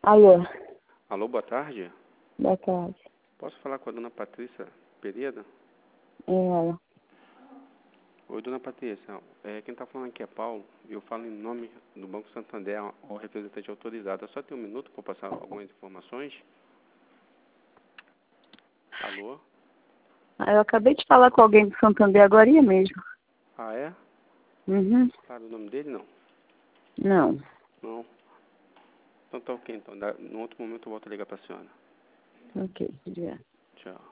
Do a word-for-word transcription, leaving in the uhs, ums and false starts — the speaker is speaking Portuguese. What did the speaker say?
Alô? Alô, boa tarde. Boa tarde. Posso falar com a dona Patrícia Pereira? É ela. Oi, dona Patrícia. É, quem está falando aqui é Paulo. Eu falo em nome do Banco Santander, ao representante autorizado. Eu só tenho um minuto para passar algumas informações. Alô? Ah, eu acabei de falar com alguém do Santander agora mesmo. Ah, é? Uhum. Sabe o nome dele, não? Não. Não? Então tá ok, então. No outro momento eu volto a ligar para a senhora. Ok, obrigada. Tchau.